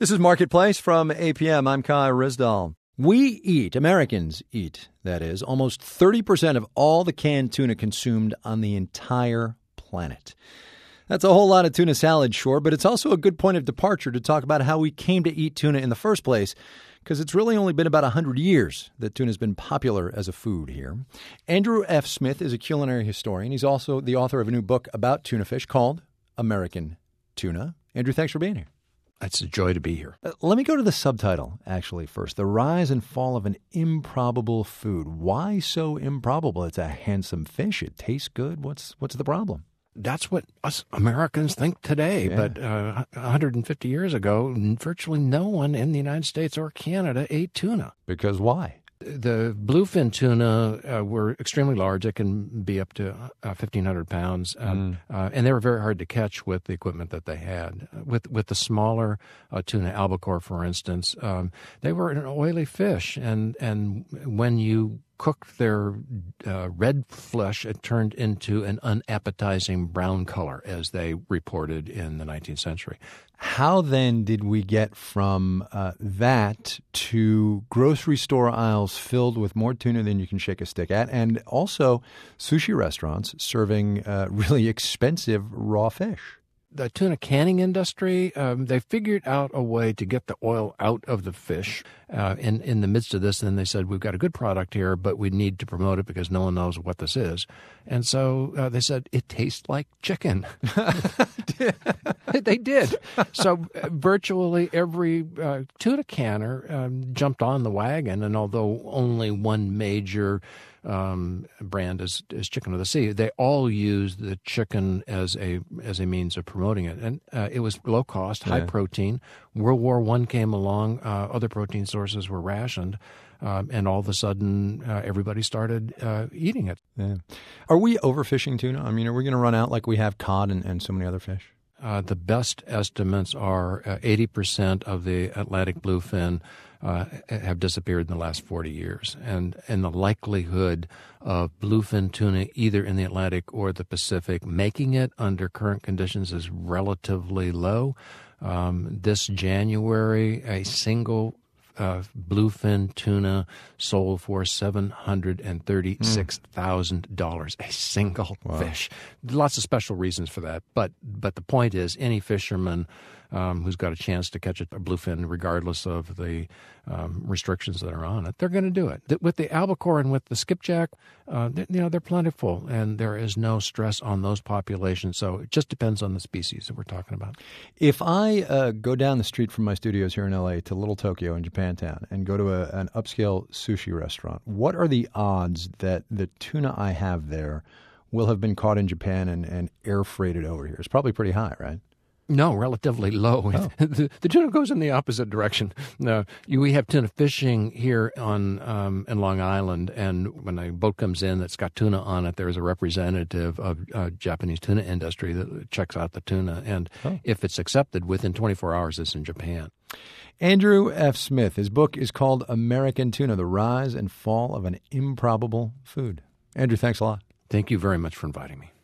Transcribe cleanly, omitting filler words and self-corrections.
This is Marketplace from APM. I'm Kai Rizdal. Americans eat, that is, almost 30% of all the canned tuna consumed on the entire planet. That's a whole lot of tuna salad, sure, but it's also a good point of departure to talk about how we came to eat tuna in the first place, because it's really only been about 100 years that tuna has been popular as a food here. Andrew F. Smith is a culinary historian. He's also the author of a new book about tuna fish called American Tuna. Andrew, thanks for being here. It's a joy to be here. Let me go to the subtitle, actually, first. The Rise and Fall of an Improbable Food. Why so improbable? It's a handsome fish. It tastes good. What's the problem? That's what us Americans think today. Yeah. But 150 years ago, virtually no one in the United States or Canada ate tuna. Because why? The bluefin tuna were extremely large. It can be up to 1,500 pounds. And they were very hard to catch with the equipment that they had. With the smaller tuna, albacore, for instance, they were an oily fish. And when you cooked their red flesh, it turned into an unappetizing brown color, as they reported in the 19th century. How then did we get from that to grocery store aisles filled with more tuna than you can shake a stick at, and also sushi restaurants serving really expensive raw fish? The tuna canning industry, they figured out a way to get the oil out of the fish in the midst of this. And they said, we've got a good product here, but we need to promote it because no one knows what this is. And so they said, it tastes like chicken. They did. So virtually every tuna canner jumped on the wagon. And although only one major brand is Chicken of the Sea, they all use the chicken as a means of promoting it, and it was low cost, high protein. World War I came along, other protein sources were rationed, and all of a sudden everybody started eating it. Yeah. Are we overfishing tuna? I mean, are we going to run out like we have cod and so many other fish? The best estimates are 80% of the Atlantic bluefin have disappeared in the last 40 years. And the likelihood of bluefin tuna either in the Atlantic or the Pacific making it under current conditions is relatively low. This January, a single bluefin tuna sold for $736,000. A single fish. Lots of special reasons for that. But the point is, any fisherman who's got a chance to catch a bluefin, regardless of the restrictions that are on it, they're going to do it. With the albacore and with the skipjack, they're plentiful, and there is no stress on those populations. So it just depends on the species that we're talking about. If I go down the street from my studios here in L.A. to Little Tokyo in Japantown and go to an upscale sushi restaurant, what are the odds that the tuna I have there will have been caught in Japan and air freighted over here? It's probably pretty high, right? No, relatively low. Oh. The tuna goes in the opposite direction. We have tuna fishing here in Long Island, and when a boat comes in that's got tuna on it, there's a representative of Japanese tuna industry that checks out the tuna, and if it's accepted, within 24 hours it's in Japan. Andrew F. Smith, his book is called American Tuna, The Rise and Fall of an Improbable Food. Andrew, thanks a lot. Thank you very much for inviting me.